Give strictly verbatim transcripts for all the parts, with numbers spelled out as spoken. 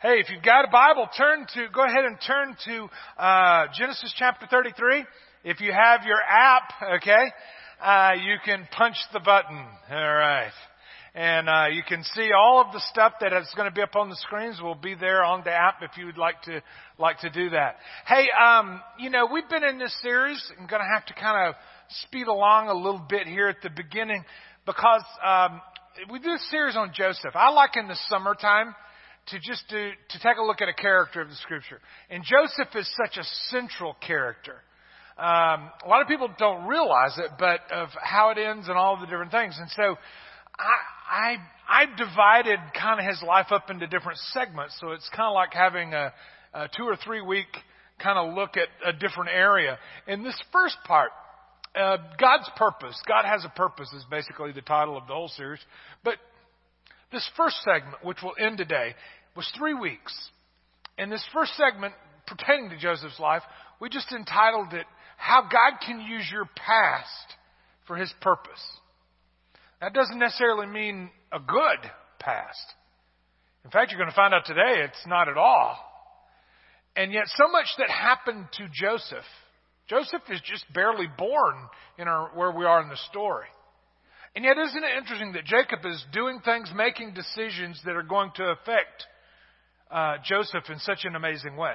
Hey, if you've got a Bible, turn to, go ahead and turn to uh, Genesis chapter thirty-three. If you have your app, okay, uh, you can punch the button. All right. And uh, you can see all of the stuff that is going to be up on the screens will be there on the app if you would like to like to do that. Hey, um, you know, we've been in this series. I'm going to have to kind of speed along a little bit here at the beginning because um, we do a series on Joseph. I like in the summertime to just do, to take a look at a character of the Scripture. And Joseph is such a central character. Um, a lot of people don't realize it, but of how it ends and all the different things. And so I, I, I divided kind of his life up into different segments. So it's kind of like having a, a two or three week kind of look at a different area. In this first part, uh, God's purpose, God has a purpose is basically the title of the whole series. But this first segment, which will end today, was three weeks. And this first segment pertaining to Joseph's life, we just entitled it, How God Can Use Your Past for His Purpose. That doesn't necessarily mean a good past. In fact, you're going to find out today it's not at all. And yet so much that happened to Joseph. Joseph is just barely born in our, where we are in the story. And yet isn't it interesting that Jacob is doing things, making decisions that are going to affect uh, Joseph in such an amazing way.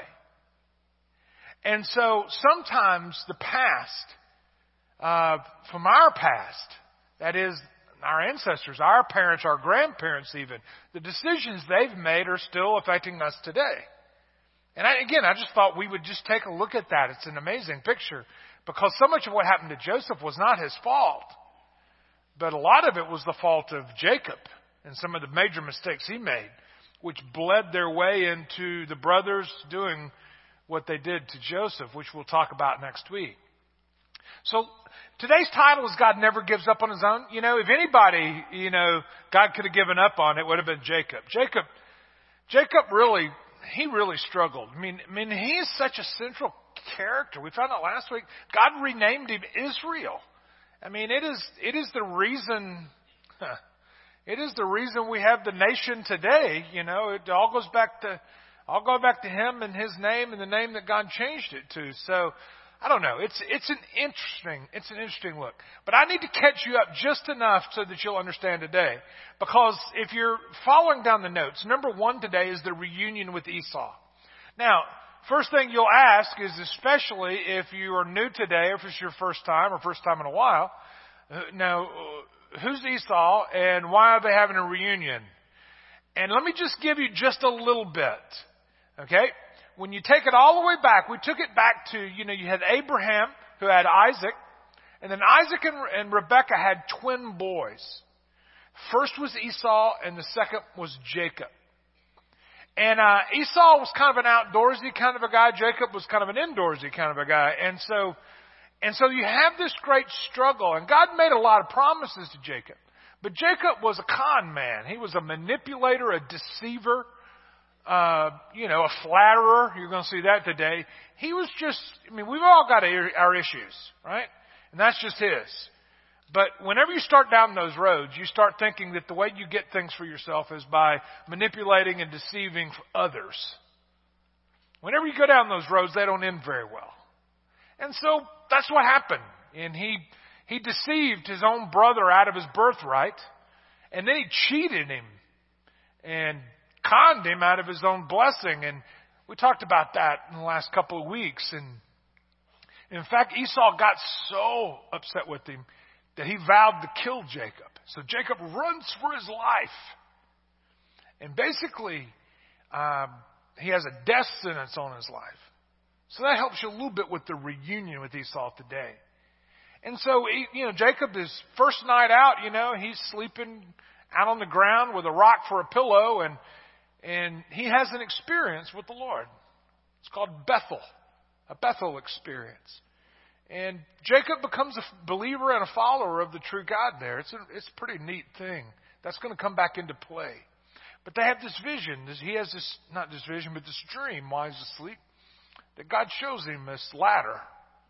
And so sometimes the past, uh, from our past, that is our ancestors, our parents, our grandparents even, the decisions they've made are still affecting us today. And I, again, I just thought we would just take a look at that. It's an amazing picture because so much of what happened to Joseph was not his fault. But a lot of it was the fault of Jacob and some of the major mistakes he made, which bled their way into the brothers doing what they did to Joseph, which we'll talk about next week. So today's title is God Never Gives Up on His Own. You know, if anybody, you know, God could have given up on, it would have been Jacob. Jacob, Jacob really, he really struggled. I mean, I mean, he is such a central character. We found out last week, God renamed him Israel. I mean, it is it is the reason huh, it is the reason we have the nation today. You know, it all goes back to all go back to him and his name and the name that God changed it to. So I don't know. It's it's an interesting it's an interesting look. But I need to catch you up just enough so that you'll understand today. Because if you're following down the notes, number one today is the reunion with Esau. Now, first thing you'll ask is, especially if you are new today, or if it's your first time or first time in a while, now, who's Esau and why are they having a reunion? And let me just give you just a little bit, okay? When you take it all the way back, we took it back to, you know, you had Abraham who had Isaac, and then Isaac and, and Rebekah had twin boys. First was Esau and the second was Jacob. And uh, Esau was kind of an outdoorsy kind of a guy. Jacob was kind of an indoorsy kind of a guy. And so, and so you have this great struggle. And God made a lot of promises to Jacob. But Jacob was a con man. He was a manipulator, a deceiver, uh, you know, a flatterer. You're going to see that today. He was just, I mean, we've all got our, our issues, right? And that's just his. But whenever you start down those roads, you start thinking that the way you get things for yourself is by manipulating and deceiving others. Whenever you go down those roads, they don't end very well. And so that's what happened. And he he deceived his own brother out of his birthright. And then he cheated him and conned him out of his own blessing. And we talked about that in the last couple of weeks. And in fact, Esau got so upset with him that he vowed to kill Jacob. So Jacob runs for his life. And basically, um, he has a death sentence on his life. So that helps you a little bit with the reunion with Esau today. And so, you know, Jacob, his first night out, you know, he's sleeping out on the ground with a rock for a pillow. And, and he has an experience with the Lord. It's called Bethel, a Bethel experience. And Jacob becomes a believer and a follower of the true God there. It's a, it's a pretty neat thing. That's going to come back into play. But they have this vision. He has this, not this vision, but this dream while he's asleep, that God shows him this ladder.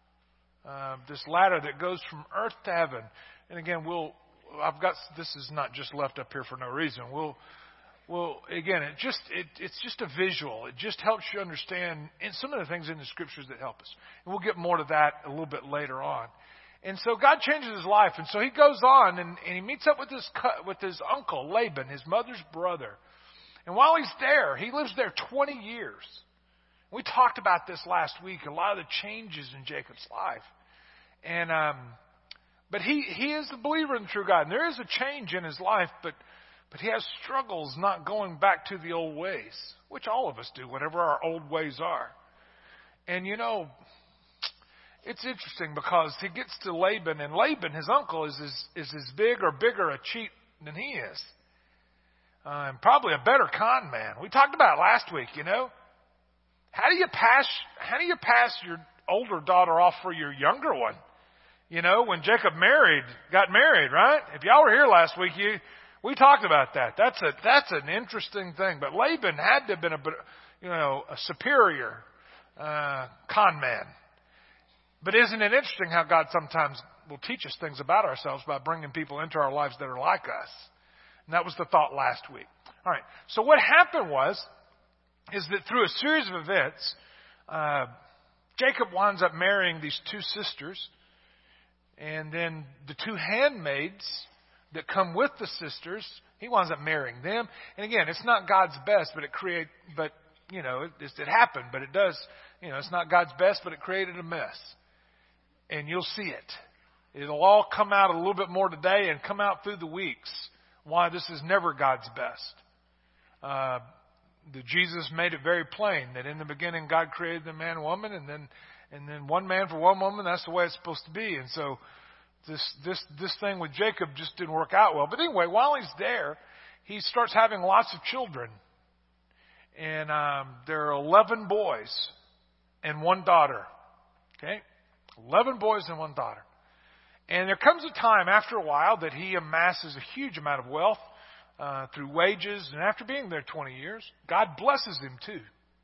Uh, this ladder that goes from earth to heaven. And again, we'll, I've got, this is not just left up here for no reason. We'll, Well, again, it just it, it's just a visual. It just helps you understand and some of the things in the scriptures that help us. And we'll get more to that a little bit later on. And so God changes his life, and so he goes on and, and he meets up with his with his uncle Laban, his mother's brother. And while he's there, he lives there twenty years. We talked about this last week, a lot of the changes in Jacob's life. And um, but he he is a believer in the true God, and there is a change in his life, but. But he has struggles not going back to the old ways, which all of us do, whatever our old ways are. And, you know, it's interesting because he gets to Laban, and Laban, his uncle, is as, is as big or bigger a cheat than he is. Uh, and probably a better con man. We talked about it last week, you know. How do you pass, how do you pass your older daughter off for your younger one? You know, when Jacob married, got married, right? If y'all were here last week, you... We talked about that. That's a that's an interesting thing. But Laban had to have been a you know a superior uh, con man. But isn't it interesting how God sometimes will teach us things about ourselves by bringing people into our lives that are like us? And that was the thought last week. All right. So what happened was is that through a series of events, uh, Jacob winds up marrying these two sisters, and then the two handmaids that come with the sisters, he winds up marrying them. And again, it's not God's best, but it create, but you know, it, it happened, but it does, you know, it's not God's best, but it created a mess. And you'll see it. It'll all come out a little bit more today and come out through the weeks why this is never God's best. Uh, the Jesus made it very plain that in the beginning God created the man and woman, and then, and then one man for one woman. That's the way it's supposed to be. And so, This this this thing with Jacob just didn't work out well. But anyway, while he's there, he starts having lots of children. And um, there are eleven boys and one daughter. Okay? eleven boys and one daughter. And there comes a time after a while that he amasses a huge amount of wealth uh, through wages. And after being there twenty years, God blesses him too.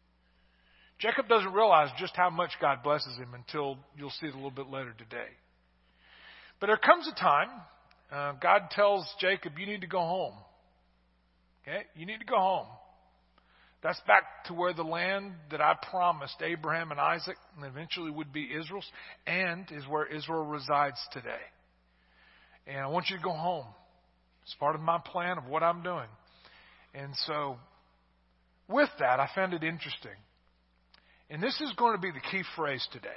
Jacob doesn't realize just how much God blesses him until you'll see it a little bit later today. But there comes a time, uh, God tells Jacob, you need to go home. Okay? You need to go home. That's back to where the land that I promised Abraham and Isaac and eventually would be Israel's, and is where Israel resides today. And I want you to go home. It's part of my plan of what I'm doing. And so, with that, I found it interesting. And this is going to be the key phrase today.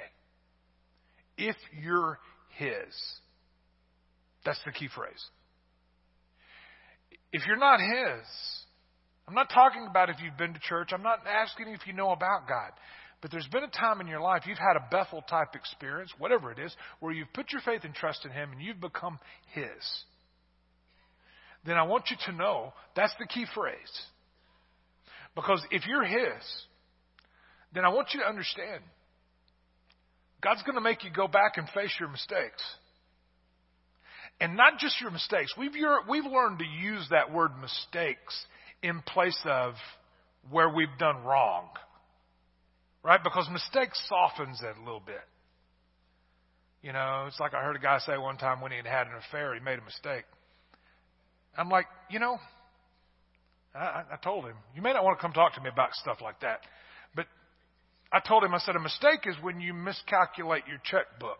If you're His. That's the key phrase. If you're not His, I'm not talking about if you've been to church. I'm not asking if you know about God. But there's been a time in your life you've had a Bethel type experience, whatever it is, where you've put your faith and trust in Him and you've become His. Then I want you to know that's the key phrase. Because if you're His, then I want you to understand God's going to make you go back and face your mistakes. And not just your mistakes. We've, we've learned to use that word mistakes in place of where we've done wrong. Right? Because mistake softens it a little bit. You know, it's like I heard a guy say one time when he had had an affair, he made a mistake. I'm like, you know, I, I told him, you may not want to come talk to me about stuff like that. But I told him, I said, a mistake is when you miscalculate your checkbook.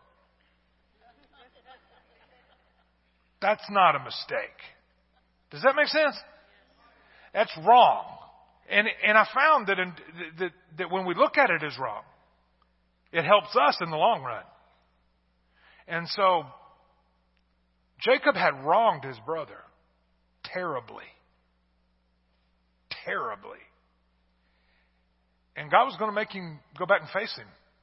That's not a mistake. Does that make sense? That's wrong. And and I found that, in, that that when we look at it as wrong, it helps us in the long run. And so, Jacob had wronged his brother terribly. Terribly. And God was going to make him go back and face him.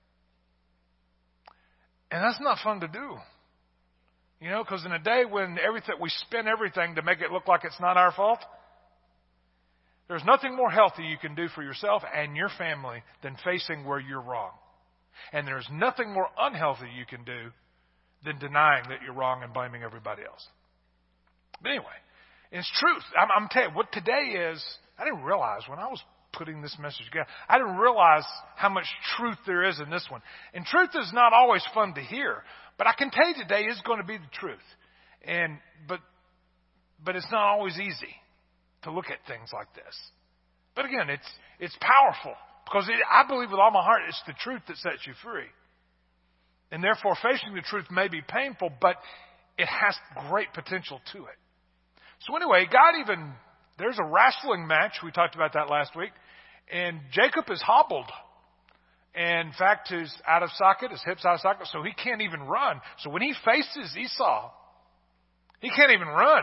And that's not fun to do. You know, because in a day when everything we spin everything to make it look like it's not our fault, there's nothing more healthy you can do for yourself and your family than facing where you're wrong. And there's nothing more unhealthy you can do than denying that you're wrong and blaming everybody else. But anyway, it's truth. I'm, I'm telling you, what today is, I didn't realize when I was putting this message together, I didn't realize how much truth there is in this one. And truth is not always fun to hear, but I can tell you today is going to be the truth. And but but it's not always easy. to look at things like this. But again, it's it's powerful because it, I believe with all my heart it's the truth that sets you free. And therefore, facing the truth may be painful, but it has great potential to it. So anyway, God even, there's a wrestling match. We talked about that last week. And Jacob is hobbled. And in fact, he's out of socket, his hip's out of socket, so he can't even run. So when he faces Esau, he can't even run.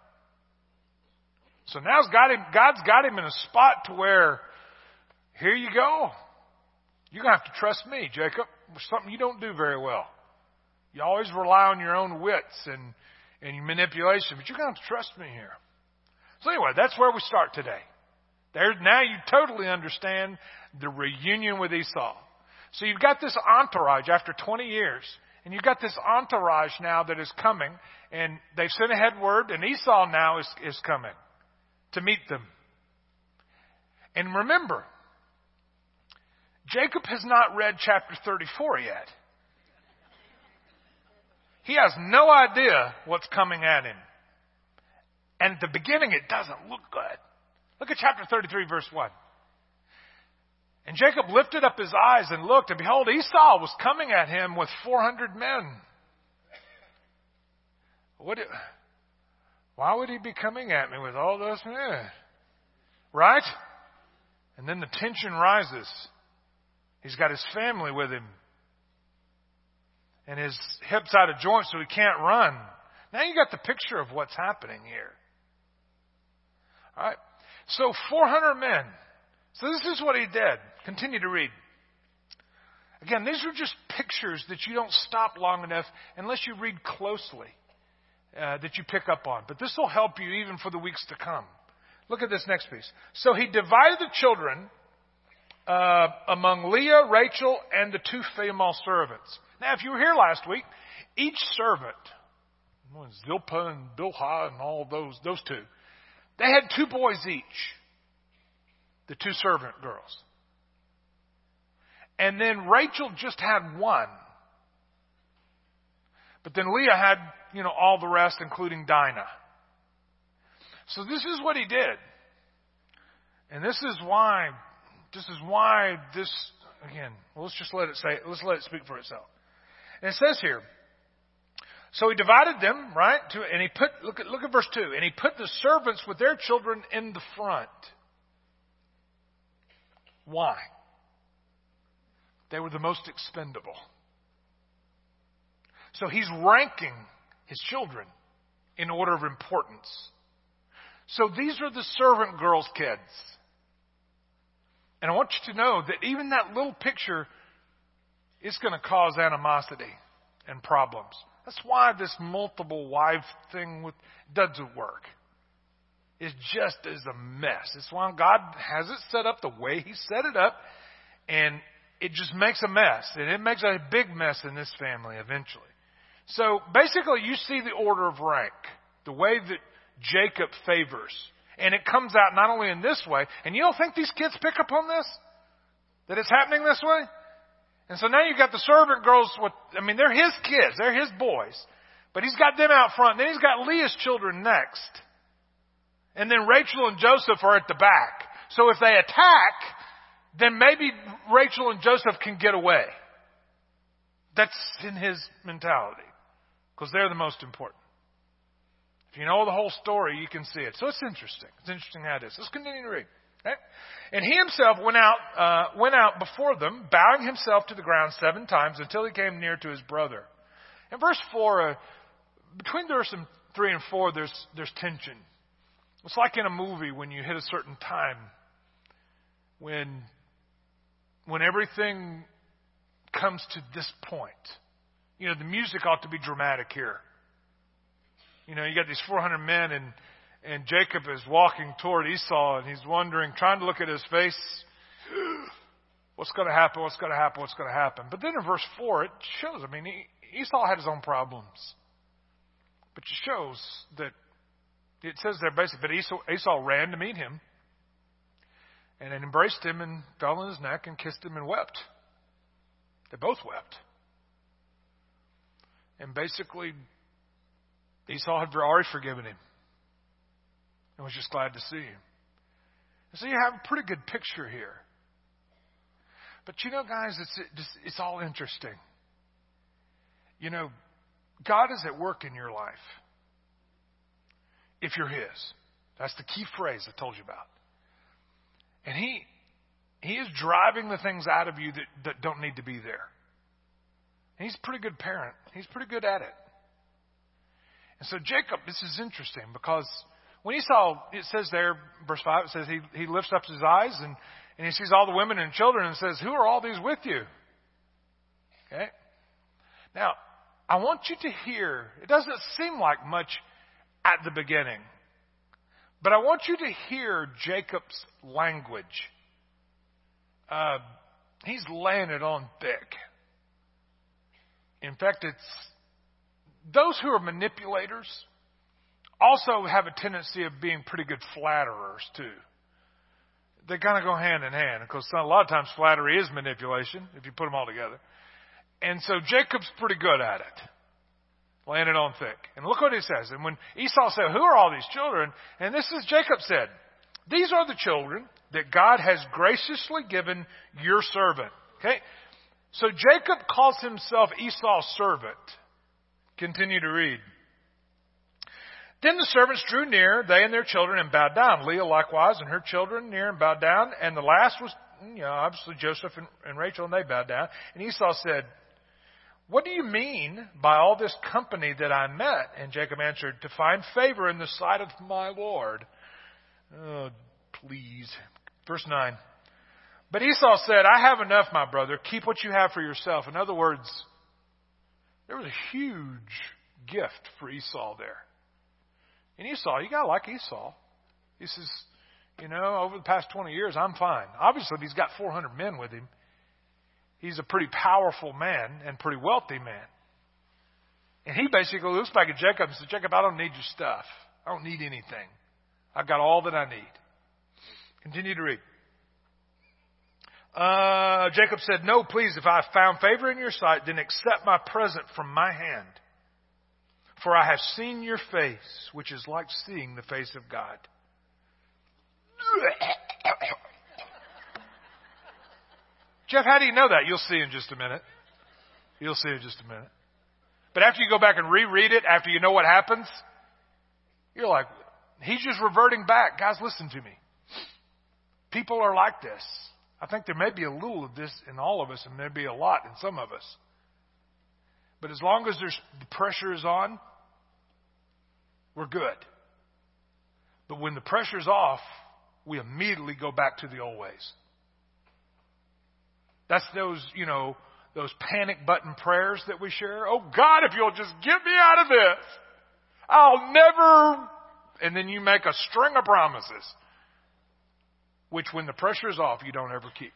So now got him, God's got him in a spot to where, here you go. You're going to have to trust me, Jacob. Something you don't do very well. You always rely on your own wits and, and your manipulation, but you're going to have to trust me here. So anyway, that's where we start today. There, now you totally understand the reunion with Esau. So you've got this entourage after twenty years, and you've got this entourage now that is coming, and they've sent ahead word, and Esau now is, is coming to meet them. And remember, Jacob has not read chapter thirty-four yet. He has no idea what's coming at him. And at the beginning, it doesn't look good. Look at chapter thirty-three, verse one. And Jacob lifted up his eyes and looked, and behold, Esau was coming at him with four hundred men. What? Why would he be coming at me with all those men? Right? And then the tension rises. He's got his family with him. And his hip's out of joint, so he can't run. Now you got the picture of what's happening here. All right. So four hundred men. So this is what he did. Continue to read. Again, these are just pictures that you don't stop long enough unless you read closely, uh, that you pick up on. But this will help you even for the weeks to come. Look at this next piece. So he divided the children uh, among Leah, Rachel, and the two female servants. Now, if you were here last week, each servant, Zilpah and Bilhah and all of those, those two, they had two boys each. The two servant girls. And then Rachel just had one. But then Leah had, you know, all the rest, including Dinah. So this is what he did. And this is why, this is why this, again, well, let's just let it say, let's let it speak for itself. And it says here, so he divided them, right? To, and he put, look at, look at verse two. And he put the servants with their children in the front. Why? They were the most expendable. So he's ranking his children in order of importance. So these are the servant girls' kids. And I want you to know that even that little picture is going to cause animosity and problems. That's why this multiple wife thing with, doesn't work. It just is a mess. It's why God has it set up the way He set it up, and it just makes a mess. And it makes a big mess in this family eventually. So basically, you see the order of rank, the way that Jacob favors. And it comes out not only in this way, and you don't think these kids pick up on this? That it's happening this way? And so now you've got the servant girls with, I mean, they're his kids, they're his boys. But he's got them out front. Then he's got Leah's children next. And then Rachel and Joseph are at the back. So if they attack, then maybe Rachel and Joseph can get away. That's in his mentality. Because they're the most important. If you know the whole story, you can see it. So it's interesting. It's interesting how it is. Let's continue to read. Okay? And he himself went out, uh, went out before them, bowing himself to the ground seven times until he came near to his brother. In verse four, uh, between verse three and four, there's, there's tension. It's like in a movie when you hit a certain time, when, when everything comes to this point. You know, the music ought to be dramatic here. You know, you got these four hundred men, and, and Jacob is walking toward Esau, and he's wondering, trying to look at his face, what's going to happen, what's going to happen, what's going to happen. But then in verse four, it shows, I mean, he, Esau had his own problems. But it shows that it says there basically, but Esau, Esau ran to meet him and then embraced him and fell on his neck and kissed him and wept. They both wept. And basically, Esau had already forgiven him. and was just glad to see him. And so you have a pretty good picture here. But you know, guys, it's, it's, it's all interesting. You know, God is at work in your life. If you're His. That's the key phrase I told you about. And He, He is driving the things out of you that, that don't need to be there. And He's a pretty good parent. He's pretty good at it. And so Jacob, this is interesting because when Esau, it says there, verse five, it says he, he lifts up his eyes and, and he sees all the women and children and says, who are all these with you? Okay. Now, I want you to hear, it doesn't seem like much at the beginning, but I want you to hear Jacob's language. Uh, he's laying it on thick. In fact, it's those who are manipulators also have a tendency of being pretty good flatterers too. They kind of go hand in hand. Of course, a lot of times flattery is manipulation if you put them all together. And so Jacob's pretty good at it, laying it on thick. And look what he says. And when Esau said, who are all these children? And this is Jacob said, these are the children that God has graciously given your servant. Okay? So Jacob calls himself Esau's servant. Continue to read. Then the servants drew near, they and their children, and bowed down. Leah likewise and her children near and bowed down. And the last was, you know, obviously Joseph and, and Rachel, and they bowed down. And Esau said, what do you mean by all this company that I met? And Jacob answered, to find favor in the sight of my Lord. Oh, please. Verse nine. But Esau said, I have enough, my brother. Keep what you have for yourself. In other words, there was a huge gift for Esau there. And Esau, you got to like Esau. He says, you know, over the past twenty years, I'm fine. Obviously, he's got four hundred men with him. He's a pretty powerful man and pretty wealthy man. And he basically looks back at Jacob and says, Jacob, I don't need your stuff. I don't need anything. I've got all that I need. Continue to read. Uh, Jacob said, no, please, if I have found favor in your sight, then accept my present from my hand. For I have seen your face, which is like seeing the face of God. Jeff, how do you know that? You'll see in just a minute. You'll see in just a minute. But after you go back and reread it, after you know what happens, you're like, he's just reverting back. Guys, listen to me. People are like this. I think there may be a little of this in all of us, and maybe a lot in some of us. But as long as there's, the pressure is on, we're good. But when the pressure's off, we immediately go back to the old ways. That's those, you know, those panic button prayers that we share. Oh God, if you'll just get me out of this, I'll never. And then you make a string of promises, which when the pressure is off, you don't ever keep.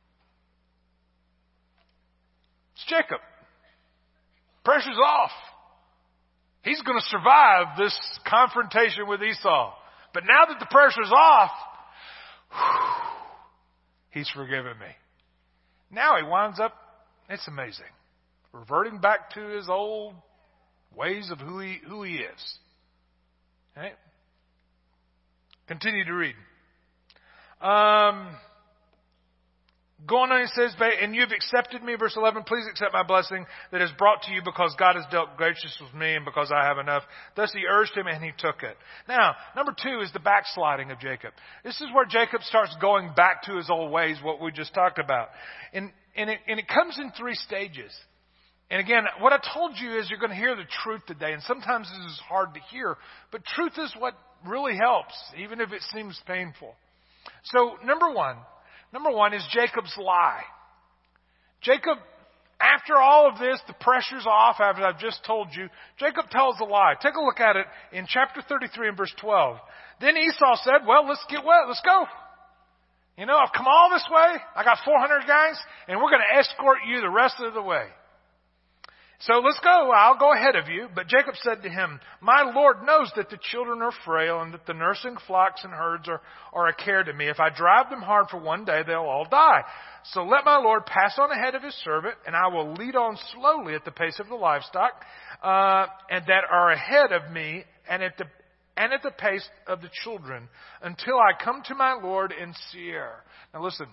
It's Jacob. Pressure's off. He's going to survive this confrontation with Esau. But now that the pressure's off, whew, he's forgiven me. Now he winds up, it's amazing, reverting back to his old ways of who he, who he is. Okay? Continue to read. Um, going on, he says, and you've accepted me, verse eleven, please accept my blessing that is brought to you because God has dealt gracious with me and because I have enough. Thus he urged him and he took it. Now, number two is the backsliding of Jacob. This is where Jacob starts going back to his old ways, what we just talked about. And, and, it, and it comes in three stages. And again, what I told you is you're going to hear the truth today. And sometimes this is hard to hear, but truth is what really helps, even if it seems painful. So number one, number one is Jacob's lie. Jacob, after all of this, the pressure's off, as I've just told you, Jacob tells a lie. Take a look at it in chapter thirty-three and verse twelve. Then Esau said, well, let's get wet. Let's go. You know, I've come all this way. I got four hundred guys, and we're going to escort you the rest of the way. So let's go. I'll go ahead of you. But Jacob said to him, my Lord knows that the children are frail and that the nursing flocks and herds are, are a care to me. If I drive them hard for one day, they'll all die. So let my Lord pass on ahead of his servant, and I will lead on slowly at the pace of the livestock, uh, and that are ahead of me. And at the, and at the pace of the children, until I come to my Lord in Seir. Now listen,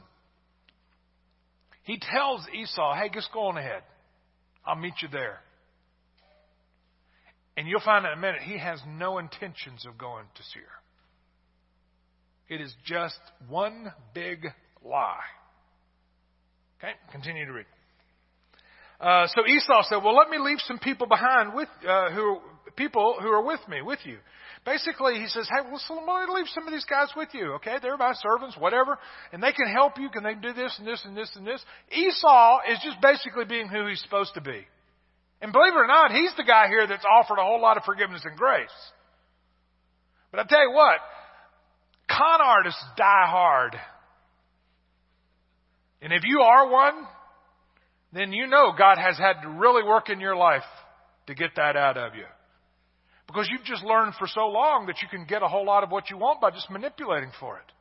he tells Esau, hey, just go on ahead. I'll meet you there. And you'll find in a minute, he has no intentions of going to Seir. It is just one big lie. Okay, continue to read. Uh, so Esau said, well, let me leave some people behind with, uh, who, people who are with me, with you. Basically, he says, hey, well, so let me leave some of these guys with you, okay? They're my servants, whatever, and they can help you. Can they do this and this and this and this? Esau is just basically being who he's supposed to be. And believe it or not, he's the guy here that's offered a whole lot of forgiveness and grace. But I tell you what, con artists die hard. And if you are one, then you know God has had to really work in your life to get that out of you. Because you've just learned for so long that you can get a whole lot of what you want by just manipulating for it.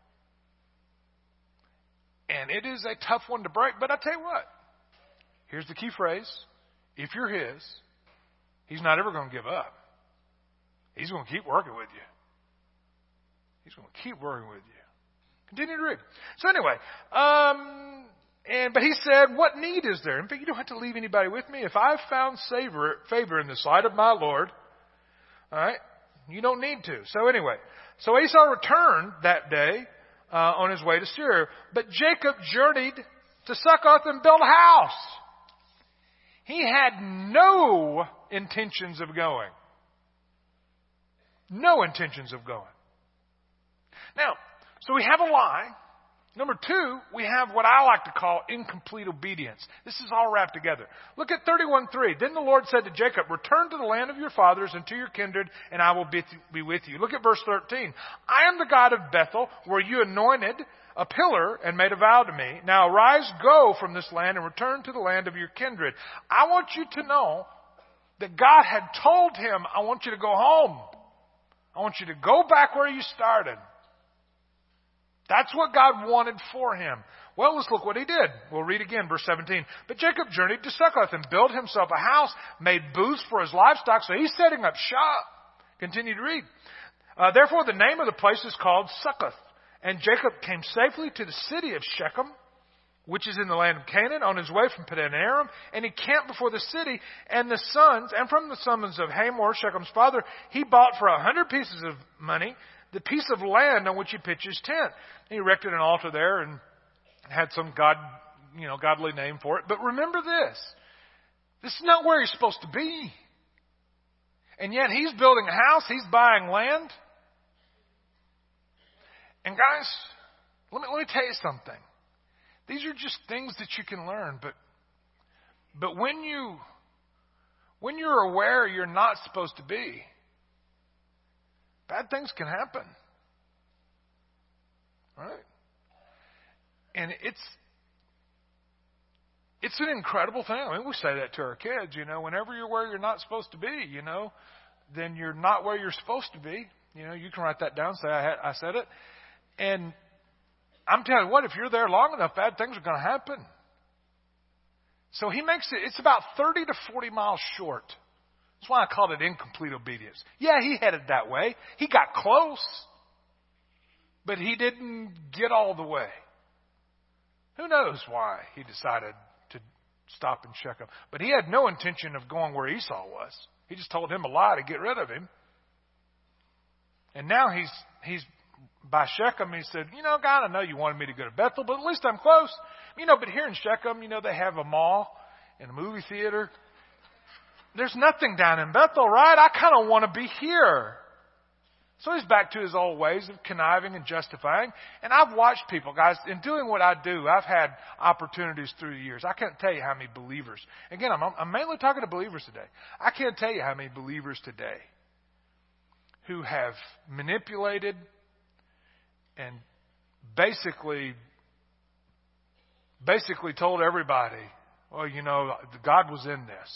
And it is a tough one to break. But I tell you what, here's the key phrase. If you're his, he's not ever going to give up. He's going to keep working with you. He's going to keep working with you. Continue to read. So anyway, um, and but he said, what need is there? In fact, you don't have to leave anybody with me. If I've found favor, favor in the sight of my Lord, all right, you don't need to. So anyway, so Esau returned that day uh, on his way to Seir. But Jacob journeyed to Succoth and built a house. He had no intentions of going. No intentions of going. Now, so we have a lie. Number two, we have what I like to call incomplete obedience. This is all wrapped together. Look at thirty-one three. Then the Lord said to Jacob, return to the land of your fathers and to your kindred, and I will be with you. Look at verse thirteen. I am the God of Bethel, where you anointed a pillar and made a vow to me. Now arise, go from this land and return to the land of your kindred. I want you to know that God had told him, I want you to go home. I want you to go back where you started. That's what God wanted for him. Well, let's look what he did. We'll read again, verse seventeen. But Jacob journeyed to Succoth and built himself a house, made booths for his livestock. So he's setting up shop. Continue to read. Uh, therefore, the name of the place is called Succoth. And Jacob came safely to the city of Shechem, which is in the land of Canaan, on his way from Padan Aram, and he camped before the city, and the sons, and from the sons of Hamor, Shechem's father, he bought for a hundred pieces of money the piece of land on which he pitched his tent. He erected an altar there and had some God, you know, godly name for it. But remember this, this is not where he's supposed to be. And yet he's building a house, he's buying land. And guys, let me, let me tell you something. These are just things that you can learn, but but when you when you're aware you're not supposed to be, bad things can happen. All right? And it's it's an incredible thing. I mean, we say that to our kids, you know, whenever you're where you're not supposed to be, you know, then you're not where you're supposed to be. You know, you can write that down, say I had, I said it. And I'm telling you what, if you're there long enough, bad things are going to happen. So he makes it, it's about thirty to forty miles short. That's why I called it incomplete obedience. Yeah, he headed that way. He got close, but he didn't get all the way. Who knows why he decided to stop and check him. But he had no intention of going where Esau was. He just told him a lie to get rid of him. And now he's he's by Shechem. He said, you know, God, I know you wanted me to go to Bethel, but at least I'm close. You know, but here in Shechem, you know, they have a mall and a movie theater. There's nothing down in Bethel, right? I kind of want to be here. So he's back to his old ways of conniving and justifying. And I've watched people, guys, in doing what I do, I've had opportunities through the years. I can't tell you how many believers. Again, I'm, I'm mainly talking to believers today. I can't tell you how many believers today who have manipulated and basically, basically told everybody, well, you know, God was in this.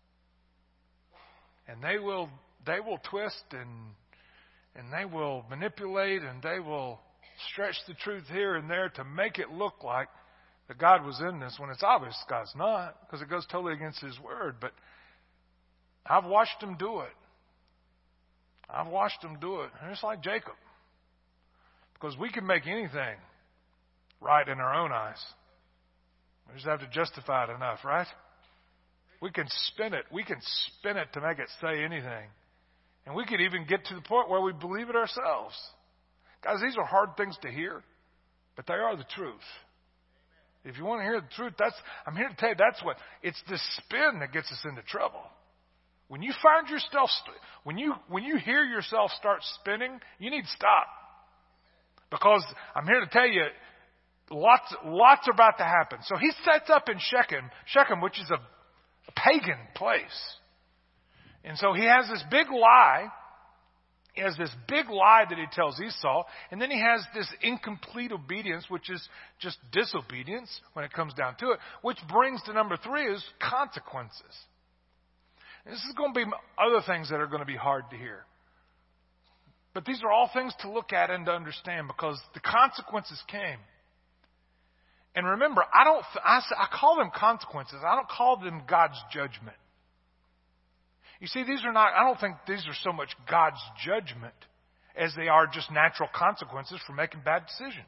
And they will, they will twist and, and they will manipulate and they will stretch the truth here and there to make it look like that God was in this when it's obvious God's not, because it goes totally against His word. But I've watched them do it. I've watched them do it. And it's like Jacob. Because we can make anything right in our own eyes. We just have to justify it enough, right? We can spin it. We can spin it to make it say anything. And we could even get to the point where we believe it ourselves. Guys, these are hard things to hear, but they are the truth. If you want to hear the truth, that's I'm here to tell you that's what it's the spin that gets us into trouble. When you find yourself, when you when you hear yourself start spinning, you need to stop. Because I'm here to tell you, lots lots are about to happen. So he sets up in Shechem, Shechem, which is a, a pagan place. And so he has this big lie. He has this big lie that he tells Esau, and then he has this incomplete obedience, which is just disobedience when it comes down to it, which brings to number three is consequences. And this is going to be other things that are going to be hard to hear. But these are all things to look at and to understand because the consequences came. And remember, I don't, I, I call them consequences. I don't call them God's judgment. You see, these are not, I don't think these are so much God's judgment as they are just natural consequences for making bad decisions.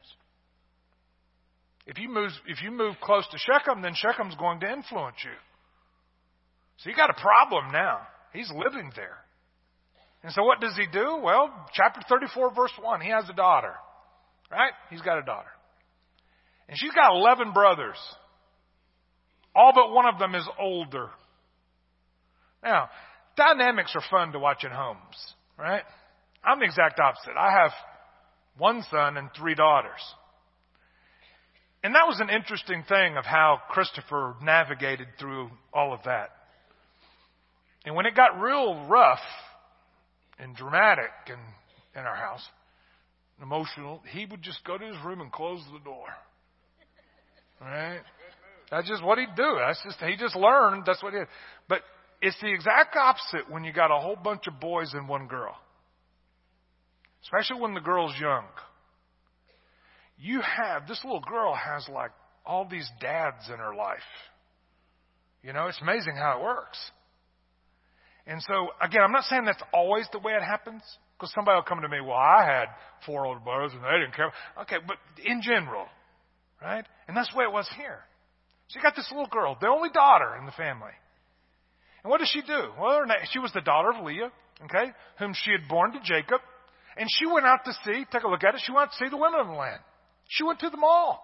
If you move, if you move close to Shechem, then Shechem's going to influence you. So you got a problem now. He's living there. And so what does he do? Well, chapter thirty-four, verse one, he has a daughter. Right? He's got a daughter. And she's got eleven brothers. All but one of them is older. Now, dynamics are fun to watch in homes, right? I'm the exact opposite. I have one son and three daughters. And that was an interesting thing of how Christopher navigated through all of that. And when it got real rough and dramatic in, in our house, emotional, he would just go to his room and close the door. Right? That's just what he'd do. That's just, he just learned. That's what he did. But it's the exact opposite when you got a whole bunch of boys and one girl. Especially when the girl's young. You have, this little girl has like all these dads in her life. You know, it's amazing how it works. And so, again, I'm not saying that's always the way it happens. Because somebody will come to me, well, I had four older brothers and they didn't care. Okay, but in general, right? And that's the way it was here. So you got this little girl, the only daughter in the family. And what does she do? Well, her name, she was the daughter of Leah, okay, whom she had born to Jacob. And she went out to see, take a look at it, she went out to see the women of the land. She went to the mall.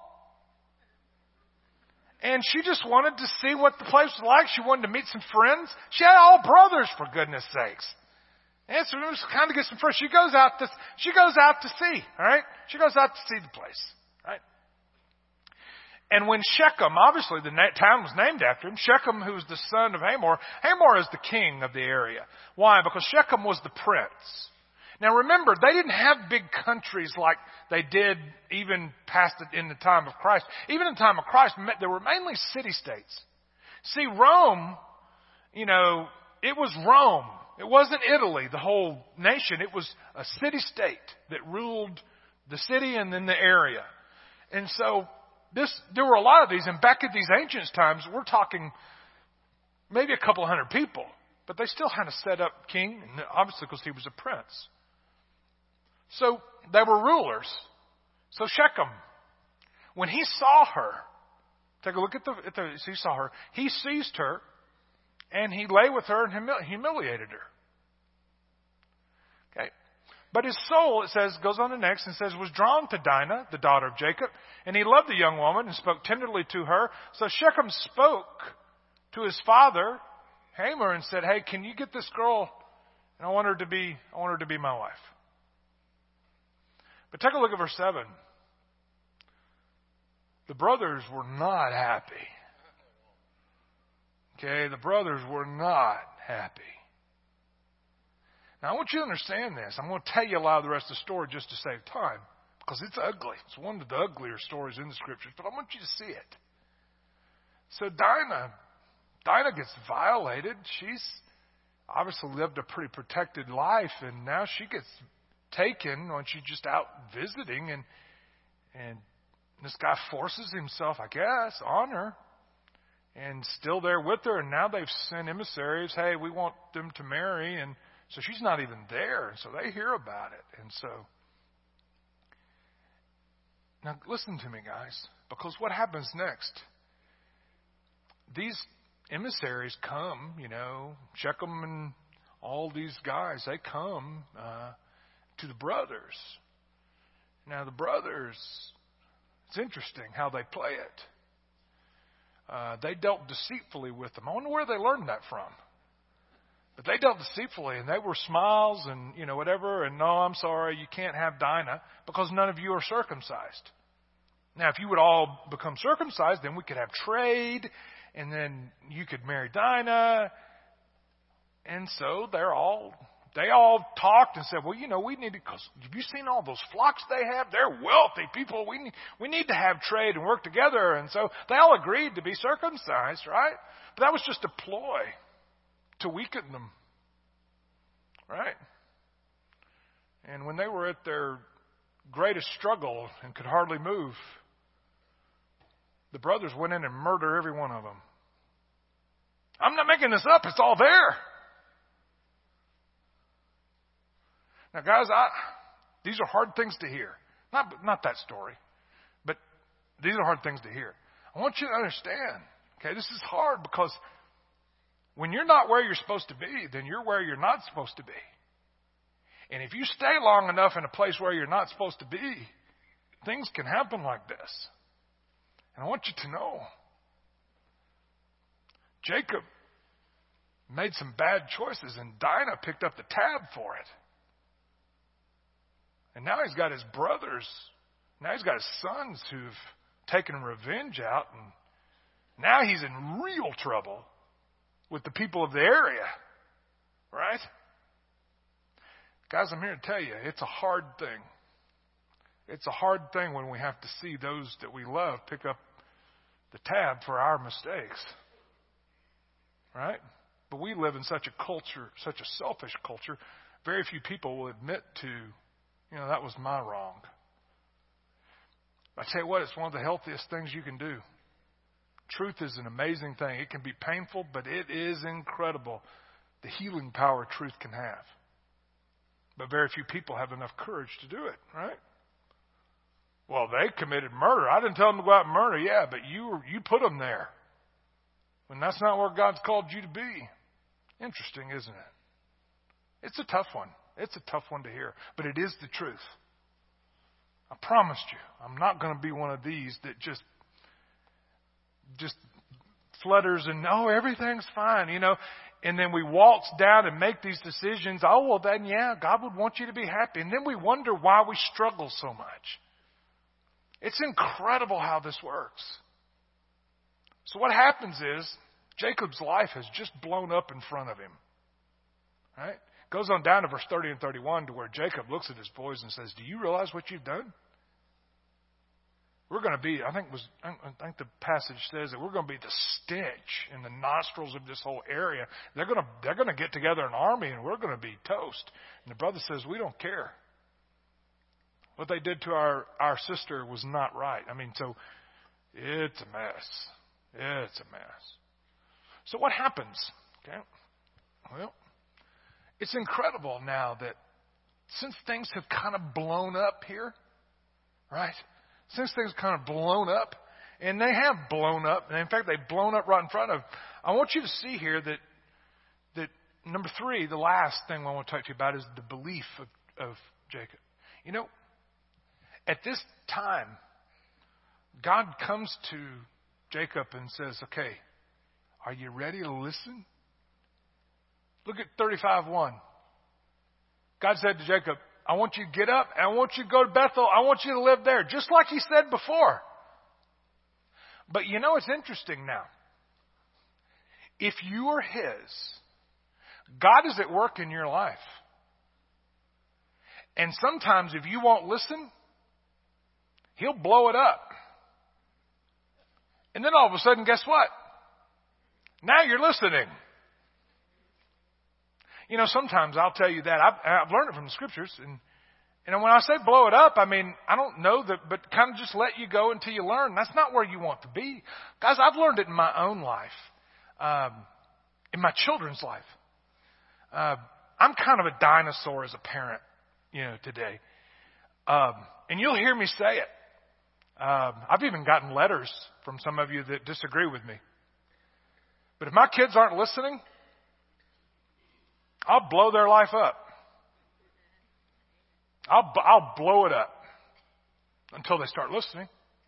And she just wanted to see what the place was like. She wanted to meet some friends. She had all brothers, for goodness sakes. And so it was kind of get some friends. She goes out to, she goes out to see, all right? She goes out to see the place, right? And when Shechem, obviously the town was named after him, Shechem, who was the son of Hamor, Hamor is the king of the area. Why? Because Shechem was the prince. Now remember, they didn't have big countries like they did even past it in the time of Christ. Even in the time of Christ, there were mainly city-states. See, Rome, you know, it was Rome. It wasn't Italy, the whole nation. It was a city-state that ruled the city and then the area. And so this, there were a lot of these. And back at these ancient times, we're talking maybe a couple hundred people. But they still had a set-up king, obviously because he was a prince. So they were rulers. So Shechem, when he saw her, take a look at the, at the he saw her, he seized her and he lay with her and humili- humiliated her. Okay. But his soul, it says, goes on to next and says, was drawn to Dinah, the daughter of Jacob, and he loved the young woman and spoke tenderly to her. So Shechem spoke to his father, Hamor, and said, hey, can you get this girl? And I want her to be, I want her to be my wife. But take a look at verse seven. The brothers were not happy. Okay, the brothers were not happy. Now, I want you to understand this. I'm going to tell you a lot of the rest of the story just to save time, because it's ugly. It's one of the uglier stories in the Scriptures, but I want you to see it. So Dinah, Dinah gets violated. She's obviously lived a pretty protected life, and now she gets taken when she's just out visiting, and and this guy forces himself, I guess, on her, and still there with her. And now they've sent emissaries. Hey, we want them to marry, and So she's not even there. And so they hear about it. And so, now listen to me, guys, because what happens next? These emissaries come, you know, Shechem and all these guys, they come uh, to the brothers. Now the brothers, it's interesting how they play it. Uh, they dealt deceitfully with them. I wonder where they learned that from. But they dealt deceitfully, and they were smiles and, you know, whatever, and no, I'm sorry, you can't have Dinah because none of you are circumcised. Now, if you would all become circumcised, then we could have trade, and then you could marry Dinah. And so they're all, they all talked and said, well, you know, we need to, because have you seen all those flocks they have? They're wealthy people. We need, we need to have trade and work together. And so they all agreed to be circumcised, right? But that was just a ploy to weaken them, right? And when they were at their greatest struggle and could hardly move, the brothers went in and murdered every one of them. I'm not making this up. It's all there. Now, guys, I, these are hard things to hear. Not, not that story, but these are hard things to hear. I want you to understand, okay, this is hard because when you're not where you're supposed to be, then you're where you're not supposed to be. And if you stay long enough in a place where you're not supposed to be, things can happen like this. And I want you to know, Jacob made some bad choices, and Dinah picked up the tab for it. And now he's got his brothers, now he's got his sons who've taken revenge out, and now he's in real trouble with the people of the area, right? Guys, I'm here to tell you, it's a hard thing. It's a hard thing when we have to see those that we love pick up the tab for our mistakes, right? But we live in such a culture, such a selfish culture, very few people will admit to, you know, that was my wrong. I tell you what, it's one of the healthiest things you can do. Truth is an amazing thing. It can be painful, but it is incredible the healing power truth can have. But very few people have enough courage to do it, right? Well, they committed murder. I didn't tell them to go out and murder. Yeah, but you you put them there. When that's not where God's called you to be. Interesting, isn't it? It's a tough one. It's a tough one to hear. But it is the truth. I promised you, I'm not going to be one of these that just just flutters and, oh, everything's fine, you know. And then we waltz down and make these decisions. Oh, well, then, yeah, God would want you to be happy. And then we wonder why we struggle so much. It's incredible how this works. So what happens is Jacob's life has just blown up in front of him. Right? Goes on down to verse thirty and thirty-one to where Jacob looks at his boys and says, do you realize what you've done? We're going to be, I think was, I think the passage says that we're going to be the stench in the nostrils of this whole area. They're going to, they're going to get together an army and we're going to be toast. And the brother says, we don't care. What they did to our, our sister was not right. I mean, so it's a mess. It's a mess. So what happens? Okay. Well, it's incredible now that since things have kind of blown up here, right? Since things kind of blown up, and they have blown up, and in fact, they've blown up right in front of, I want you to see here that, that number three, the last thing I want to talk to you about is the belief of, of Jacob. You know, at this time, God comes to Jacob and says, okay, are you ready to listen? Look at thirty-five one. God said to Jacob, I want you to get up and I want you to go to Bethel. I want you to live there, just like he said before. But you know, it's interesting now. If you are his, God is at work in your life. And sometimes if you won't listen, he'll blow it up. And then all of a sudden, guess what? Now you're listening. You know, sometimes I'll tell you that. I've, I've learned it from the scriptures. And, and when I say blow it up, I mean, I don't know that, but kind of just let you go until you learn. That's not where you want to be. Guys, I've learned it in my own life, um, in my children's life. Uh, I'm kind of a dinosaur as a parent, you know, today. Um, and you'll hear me say it. Um, I've even gotten letters from some of you that disagree with me. But if my kids aren't listening, I'll blow their life up. I'll, I'll blow it up until they start listening.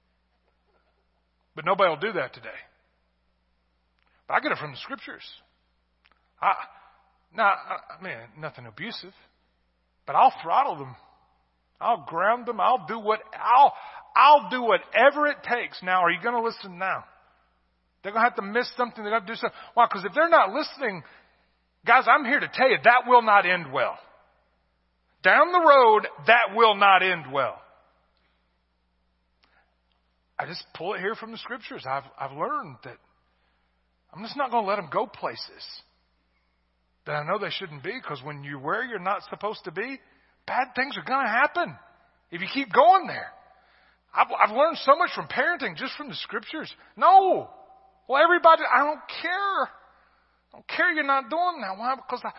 But nobody will do that today. But I get it from the scriptures. I, now, I mean, nothing abusive, but I'll throttle them. I'll ground them. I'll do what, I'll, I'll do whatever it takes. Now, are you going to listen now? They're going to have to miss something. They're going to do something. Why? Because if they're not listening, guys, I'm here to tell you that will not end well. Down the road, that will not end well. I just pull it here from the scriptures. I've, I've learned that I'm just not going to let them go places that I know they shouldn't be, because when you're where you're not supposed to be, bad things are going to happen if you keep going there. I've, I've learned so much from parenting just from the scriptures. No. Well, everybody, I don't care. I don't care you're not doing that. Why? Because I,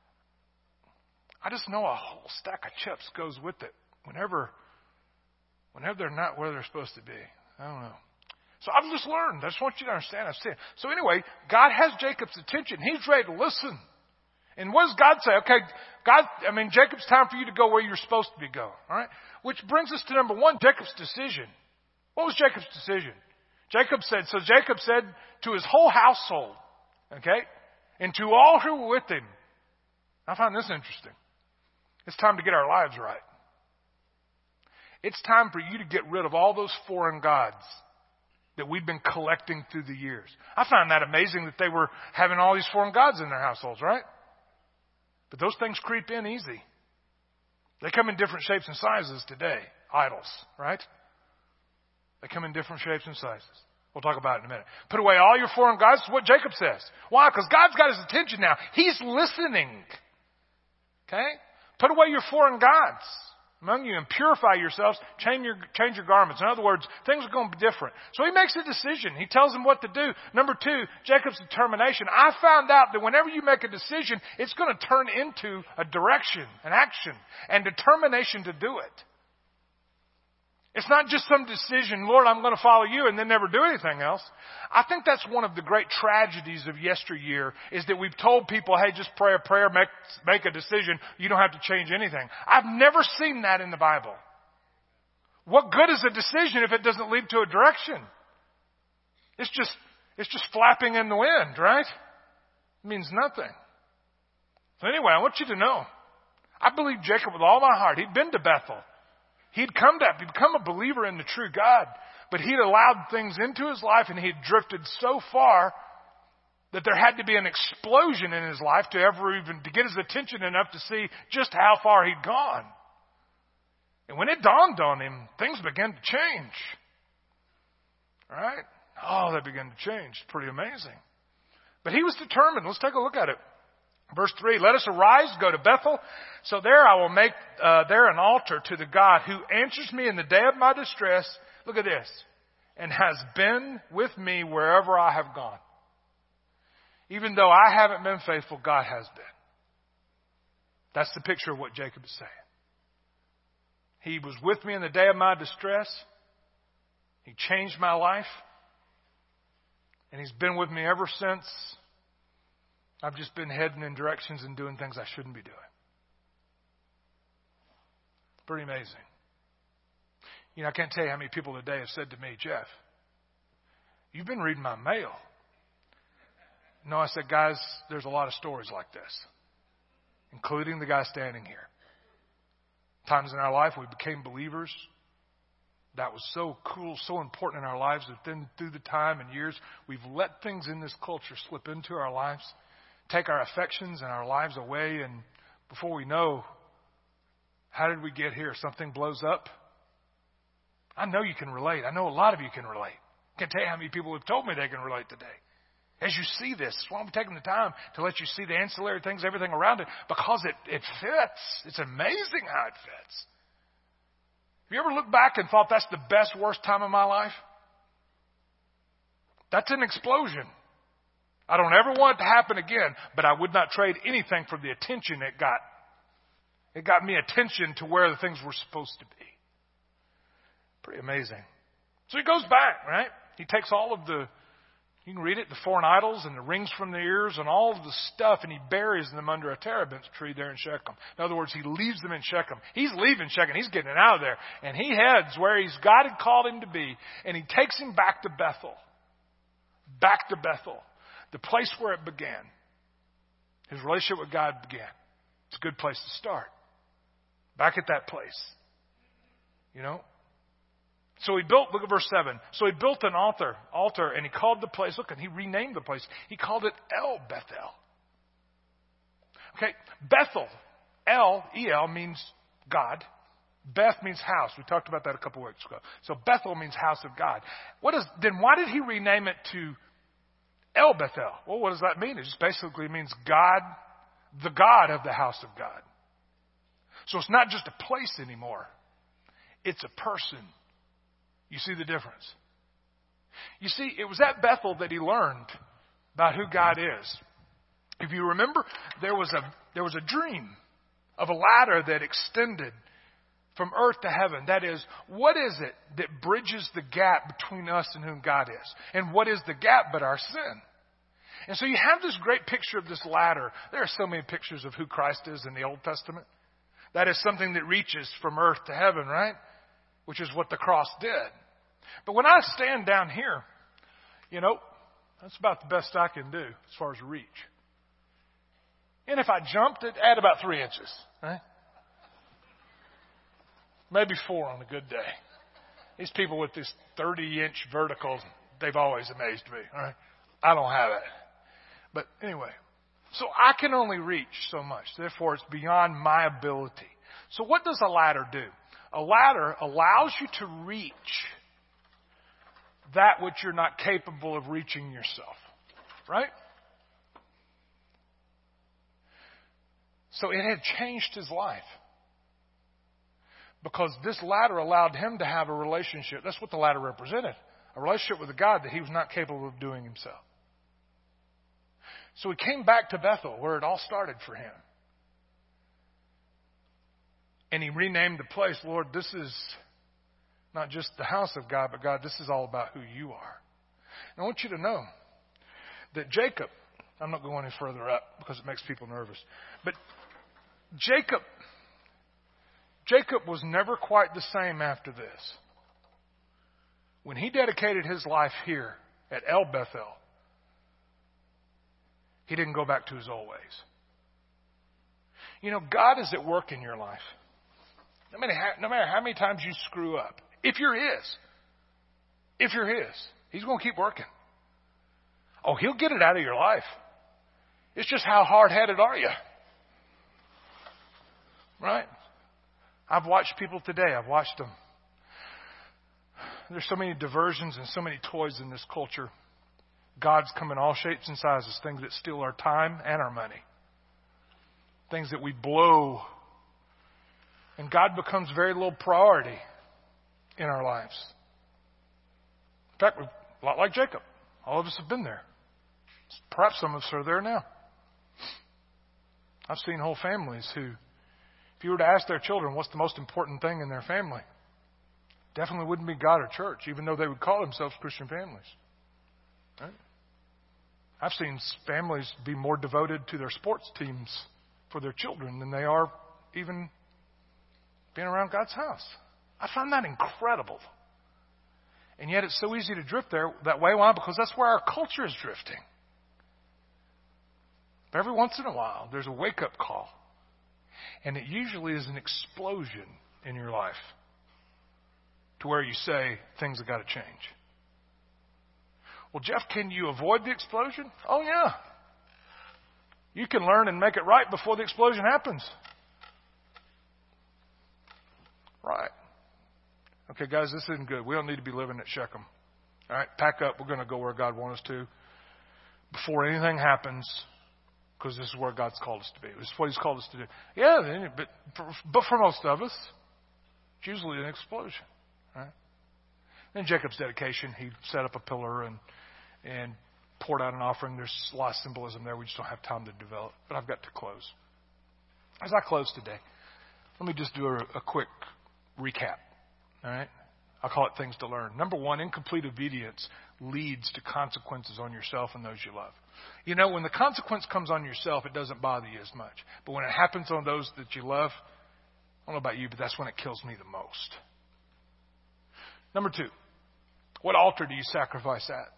I just know a whole stack of chips goes with it whenever, whenever they're not where they're supposed to be. I don't know. So I've just learned. I just want you to understand. I've seen it. So anyway, God has Jacob's attention. He's ready to listen. And what does God say? Okay, God, I mean, Jacob's time for you to go where you're supposed to be going. All right? Which brings us to number one, Jacob's decision. What was Jacob's decision? Jacob said, so Jacob said to his whole household, okay, and to all who were with him. I find this interesting. It's time to get our lives right. It's time for you to get rid of all those foreign gods that we've been collecting through the years. I find that amazing that they were having all these foreign gods in their households, right? But those things creep in easy. They come in different shapes and sizes today, idols, right? They come in different shapes and sizes. We'll talk about it in a minute. Put away all your foreign gods. That's what Jacob says. Why? Because God's got his attention now. He's listening. Okay? Put away your foreign gods among you and purify yourselves. Change your, change your garments. In other words, things are going to be different. So he makes a decision. He tells them what to do. Number two, Jacob's determination. I found out that whenever you make a decision, it's going to turn into a direction, an action, and determination to do it. It's not just some decision, Lord, I'm going to follow you, and then never do anything else. I think that's one of the great tragedies of yesteryear, is that we've told people, hey, just pray a prayer, make, make a decision. You don't have to change anything. I've never seen that in the Bible. What good is a decision if it doesn't lead to a direction? It's just, it's just flapping in the wind, right? It means nothing. So anyway, I want you to know, I believe Jacob with all my heart. He'd been to Bethel. He'd come to he'd become a believer in the true God, but he'd allowed things into his life and he'd drifted so far that there had to be an explosion in his life to ever even to get his attention enough to see just how far he'd gone. And when it dawned on him, things began to change. All right? Oh, they began to change. It's pretty amazing. But he was determined. Let's take a look at it. Verse three, let us arise, go to Bethel. So there I will make uh, there an altar to the God who answers me in the day of my distress. Look at this. And has been with me wherever I have gone. Even though I haven't been faithful, God has been. That's the picture of what Jacob is saying. He was with me in the day of my distress. He changed my life. And he's been with me ever since. I've just been heading in directions and doing things I shouldn't be doing. Pretty amazing. You know, I can't tell you how many people today have said to me, Jeff, you've been reading my mail. No, I said, guys, there's a lot of stories like this, including the guy standing here. Times in our life we became believers. That was so cool, so important in our lives that then through the time and years, we've let things in this culture slip into our lives, take our affections and our lives away, and before we know, how did we get here? Something blows up. I know you can relate. I know a lot of you can relate. I can't tell you how many people have told me they can relate today. As you see this, that's why I'm taking the time to let you see the ancillary things, everything around it, because it, it fits. It's amazing how it fits. Have you ever looked back and thought that's the best, worst time of my life? That's an explosion. I don't ever want it to happen again, but I would not trade anything for the attention it got. It got me attention to where the things were supposed to be. Pretty amazing. So he goes back, right? He takes all of the, you can read it, the foreign idols and the rings from the ears and all of the stuff, and he buries them under a terebinth tree there in Shechem. In other words, he leaves them in Shechem. He's leaving Shechem. He's getting out of there. And he heads where he's God had called him to be, and he takes him back to Bethel. Back to Bethel. The place where it began. His relationship with God began. It's a good place to start. Back at that place. You know? So he built, look at verse seven. So he built an altar, altar, and he called the place, look, and he renamed the place. He called it El Bethel. Okay, Bethel, El, E L means God. Beth means house. We talked about that a couple weeks ago. So Bethel means house of God. What is, then why did he rename it to El Bethel? Well, what does that mean? It just basically means God, the God of the house of God. So it's not just a place anymore. It's a person. You see the difference? You see, it was at Bethel that he learned about who God is. If you remember, there was a there was a dream of a ladder that extended from earth to heaven. That is, what is it that bridges the gap between us and whom God is? And what is the gap but our sin? And so you have this great picture of this ladder. There are so many pictures of who Christ is in the Old Testament. That is something that reaches from earth to heaven, right? Which is what the cross did. But when I stand down here, you know, that's about the best I can do as far as reach. And if I jumped, it'd add about three inches, right? Maybe four on a good day. These people with this thirty-inch vertical, they've always amazed me, all right? I don't have it. But anyway, so I can only reach so much. Therefore, it's beyond my ability. So what does a ladder do? A ladder allows you to reach that which you're not capable of reaching yourself. Right? So it had changed his life. Because this ladder allowed him to have a relationship. That's what the ladder represented. A relationship with a God that he was not capable of doing himself. So he came back to Bethel, where it all started for him. And he renamed the place, Lord, this is not just the house of God, but God, this is all about who you are. And I want you to know that Jacob, I'm not going any further up because it makes people nervous, but Jacob, Jacob was never quite the same after this. When he dedicated his life here at El Bethel, he didn't go back to his old ways. You know, God is at work in your life. No matter how, no matter how many times you screw up, if you're His, if you're His, He's going to keep working. Oh, He'll get it out of your life. It's just how hard-headed are you? Right? I've watched people today. I've watched them. There's so many diversions and so many toys in this culture. Gods come in all shapes and sizes, things that steal our time and our money. Things that we blow. And God becomes very little priority in our lives. In fact, we're a lot like Jacob. All of us have been there. Perhaps some of us are there now. I've seen whole families who, if you were to ask their children what's the most important thing in their family, definitely wouldn't be God or church, even though they would call themselves Christian families. Right? I've seen families be more devoted to their sports teams for their children than they are even being around God's house. I find that incredible. And yet it's so easy to drift there that way. Why? Because that's where our culture is drifting. But every once in a while, there's a wake-up call. And it usually is an explosion in your life to where you say, things have got to change. Well, Jeff, can you avoid the explosion? Oh, yeah. You can learn and make it right before the explosion happens. Right. Okay, guys, this isn't good. We don't need to be living at Shechem. All right, pack up. We're going to go where God wants us to before anything happens, because this is where God's called us to be. This is what He's called us to do. Yeah, but for, but for most of us, it's usually an explosion. Right? In Jacob's dedication, he set up a pillar and and poured out an offering. There's a lot of symbolism there. We just don't have time to develop. But I've got to close. As I close today, let me just do a, a quick recap. All right? I'll call it things to learn. Number one, incomplete obedience leads to consequences on yourself and those you love. You know, when the consequence comes on yourself, it doesn't bother you as much. But when it happens on those that you love, I don't know about you, but that's when it kills me the most. Number two, what altar do you sacrifice at?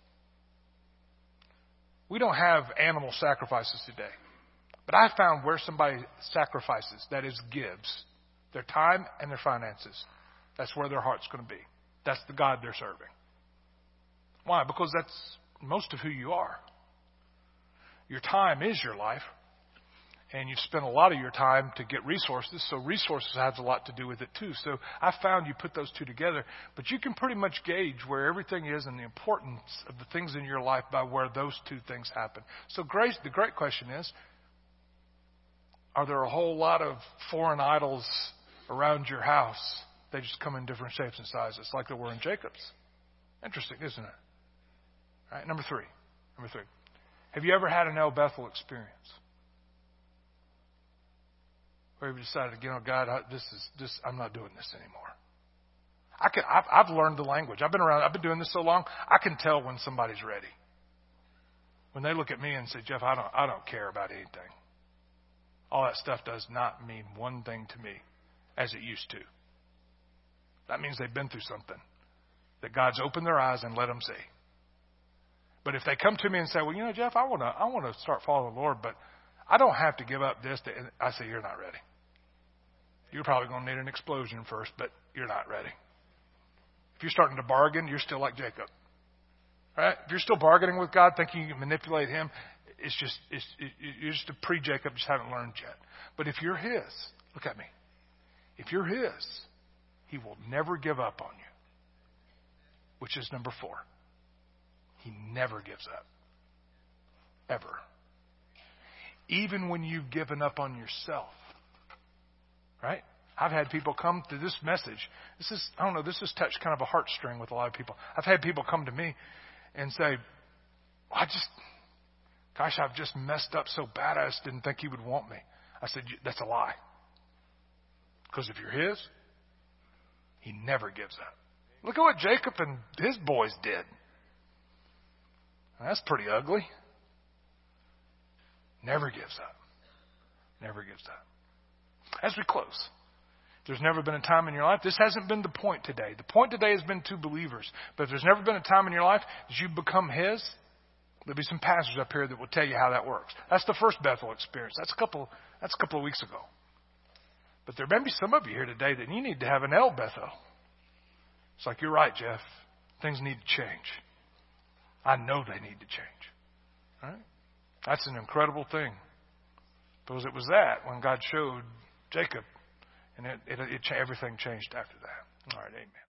We don't have animal sacrifices today. But I found where somebody sacrifices, that is, gives their time and their finances, that's where their heart's going to be. That's the God they're serving. Why? Because that's most of who you are. Your time is your life. And you've spent a lot of your time to get resources, so resources has a lot to do with it too. So I found you put those two together, but you can pretty much gauge where everything is and the importance of the things in your life by where those two things happen. So Grace, the great question is, are there a whole lot of foreign idols around your house? They just come in different shapes and sizes, like there were in Jacob's. Interesting, isn't it? All right, number three. Number three. Have you ever had an El Bethel experience? Where you decided, you know, God, I, this is this. I'm not doing this anymore. I can. I've, I've learned the language. I've been around. I've been doing this so long. I can tell when somebody's ready. When they look at me and say, Jeff, I don't. I don't care about anything. All that stuff does not mean one thing to me, as it used to. That means they've been through something that God's opened their eyes and let them see. But if they come to me and say, well, you know, Jeff, I want to. I want to start following the Lord, but I don't have to give up this. To, I say, you're not ready. You're probably going to need an explosion first, but you're not ready. If you're starting to bargain, you're still like Jacob. Right? If you're still bargaining with God, thinking you can manipulate Him, it's just it's, it, you're just a pre-Jacob, just haven't learned yet. But if you're His, look at me. If you're His, He will never give up on you, which is number four. He never gives up. Ever. Even when you've given up on yourself. Right? I've had people come to this message. This is, I don't know, this has touched kind of a heartstring with a lot of people. I've had people come to me and say, I just, gosh, I've just messed up so bad I just didn't think He would want me. I said, that's a lie. Because if you're His, He never gives up. Look at what Jacob and his boys did. That's pretty ugly. Never gives up. Never gives up. As we close, there's never been a time in your life, this hasn't been the point today. The point today has been two believers. But if there's never been a time in your life that you become His, there'll be some pastors up here that will tell you how that works. That's the first Bethel experience. That's a couple, that's a couple of weeks ago. But there may be some of you here today that you need to have an El Bethel. It's like, you're right, Jeff. Things need to change. I know they need to change. All right? That's an incredible thing. Because it was that when God showed Jacob, and it, it, it, everything changed after that. All right, amen.